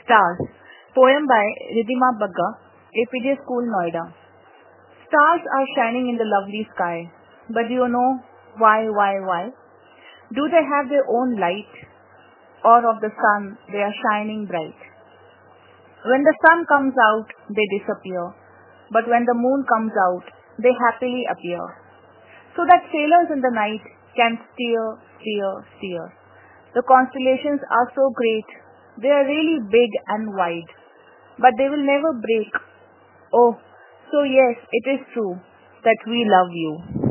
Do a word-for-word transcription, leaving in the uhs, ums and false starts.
Stars. Poem by Ridhima Bagga, A P J School, Noida. Stars are shining in the lovely sky. But do you know why, why, why? Do they have their own light? Or of the sun, they are shining bright? When the sun comes out, they disappear. But when the moon comes out, they happily appear. So that sailors in the night can steer, steer, steer. The constellations are so great. They are really big and wide. But they will never break. Oh, so yes, it is true that we love you.